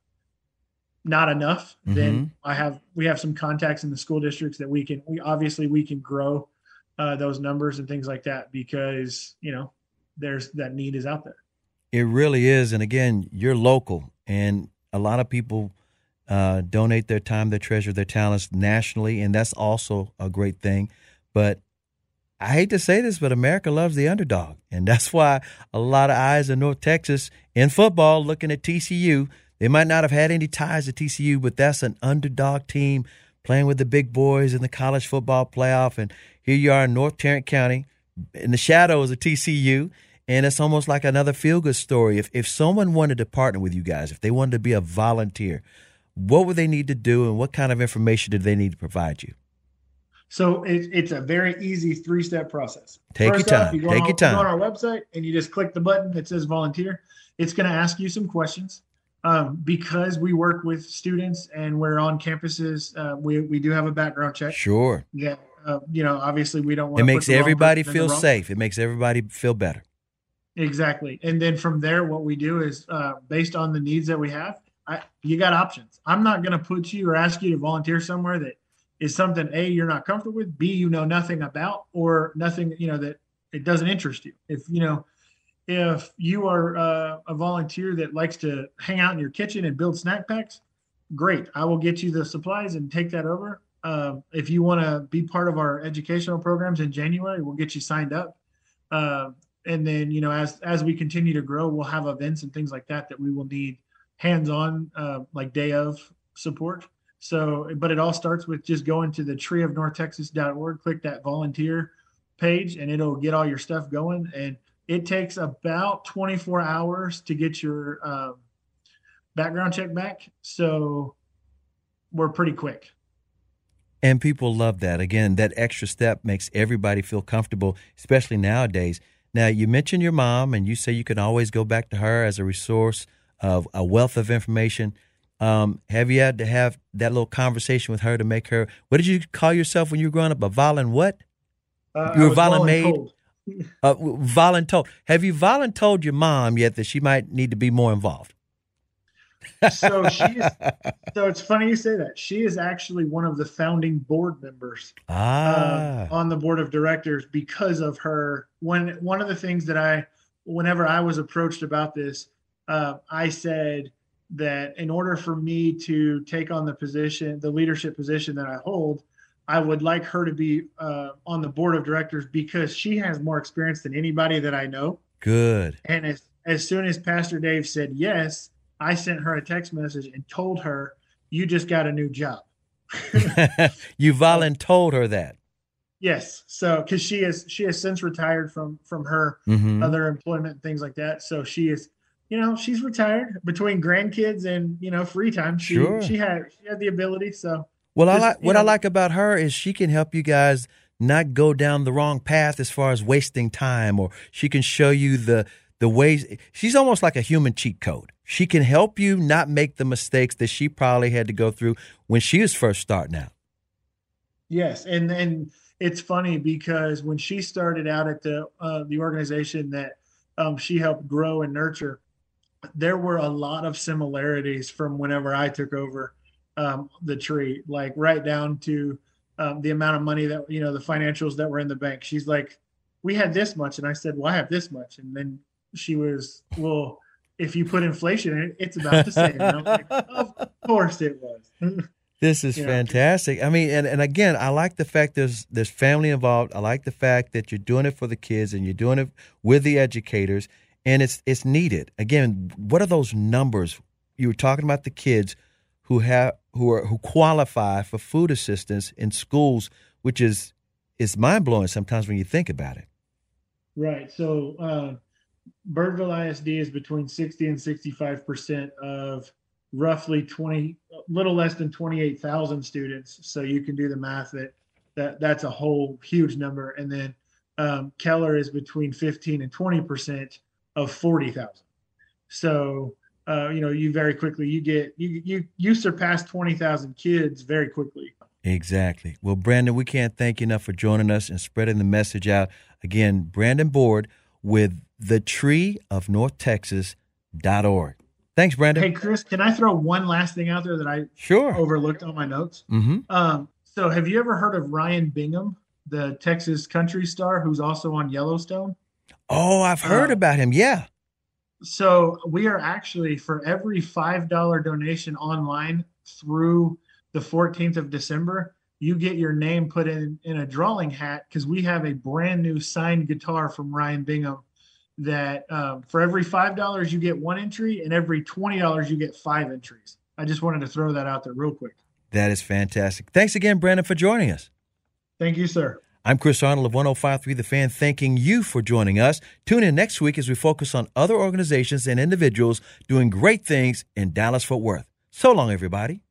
S3: not enough, then
S1: Mm-hmm.
S3: we have some contacts in the school districts that we can grow those numbers and things like that, because there's that need is out there.
S1: It really is. And again, you're local, and a lot of people donate their time, their treasure, their talents nationally, and that's also a great thing. But I hate to say this, but America loves the underdog. And that's why a lot of eyes in North Texas in football looking at TCU. They might not have had any ties to TCU, but that's an underdog team playing with the big boys in the college football playoff. And here you are in North Tarrant County in the shadows of TCU. And it's almost like another feel-good story. If someone wanted to partner with you guys, if they wanted to be a volunteer, what would they need to do and what kind of information did they need to provide you?
S3: So it's a very easy 3-step process.
S1: Take your time.
S3: You go on our website and you just click the button that says volunteer. It's going to ask you some questions. Because we work with students and we're on campuses, we do have a background check.
S1: Sure.
S3: Yeah. Obviously we don't want
S1: to. It makes everybody feel safe. It makes everybody feel better.
S3: Exactly. And then from there, what we do is based on the needs that we have, you got options. I'm not going to put you or ask you to volunteer somewhere that is something, A, you're not comfortable with, B, you know nothing about, or nothing, that it doesn't interest you. If you are a volunteer that likes to hang out in your kitchen and build snack packs, great. I will get you the supplies and take that over. If you want to be part of our educational programs in January, we'll get you signed up. And then, as we continue to grow, we'll have events and things like that we will need hands-on, like day of support. So, but it all starts with just going to the treeofnorthtexas.org, click that volunteer page, and it'll get all your stuff going. And it takes about 24 hours to get your background check back. So we're pretty quick.
S1: And people love that. Again, that extra step makes everybody feel comfortable, especially nowadays. Now, you mentioned your mom, and you say you can always go back to her as a resource of a wealth of information. Have you had to have that little conversation with her to make her, what did you call yourself when you were growing up? A volun what? You were volunmaid? Voluntold. Have you voluntold your mom yet that she might need to be more involved?
S3: So it's funny you say that. She is actually one of the founding board members on the board of directors because of her. One of the things that whenever I was approached about this, I said that in order for me to take on the leadership position that I hold, I would like her to be on the board of directors because she has more experience than anybody that I know.
S1: Good.
S3: And as soon as Pastor Dave said yes, I sent her a text message and told her, "You just got a new job."
S1: You voluntold her that.
S3: Yes. So, because she has since retired from her other employment and things like that. So she is, she's retired between grandkids and free time. She had the ability. So.
S1: Well, I like about her is she can help you guys not go down the wrong path as far as wasting time, or she can show you the ways. She's almost like a human cheat code. She can help you not make the mistakes that she probably had to go through when she was first starting out.
S3: Yes, and it's funny because when she started out at the organization that she helped grow and nurture, there were a lot of similarities from whenever I took over the tree, like right down to the amount of money that, the financials that were in the bank. She's like, "We had this much." And I said, "Well, I have this much." And then she was, "Well, if you put inflation in it, it's about the same." And I'm like, "Of course it was."
S1: This is fantastic. I mean, and again, I like the fact there's family involved. I like the fact that you're doing it for the kids and you're doing it with the educators, and it's needed. Again, what are those numbers? You were talking about the kids who qualify for food assistance in schools, which is mind blowing sometimes when you think about it.
S3: Right. So Birdville ISD is between 60 and 65% of roughly little less than 28,000 students. So you can do the math that's a whole huge number. And then Keller is between 15 and 20% of 40,000. So you very quickly you surpass 20,000 kids very quickly.
S1: Exactly. Well, Brandon, we can't thank you enough for joining us and spreading the message out. Again, Brandon Board with the treeofnorthtexas.org. Thanks, Brandon.
S3: Hey, Chris, can I throw one last thing out there that I overlooked on my notes?
S1: Mm-hmm.
S3: So have you ever heard of Ryan Bingham, the Texas country star who's also on Yellowstone?
S1: Oh, I've heard about him. Yeah.
S3: So we are actually, for every $5 donation online through the 14th of December, you get your name put in a drawing hat, because we have a brand new signed guitar from Ryan Bingham that for every $5 you get 1 entry, and every $20 you get 5 entries. I just wanted to throw that out there real quick.
S1: That is fantastic. Thanks again, Brandon, for joining us.
S3: Thank you, sir.
S1: I'm Chris Arnold of 105.3 The Fan, thanking you for joining us. Tune in next week as we focus on other organizations and individuals doing great things in Dallas-Fort Worth. So long, everybody.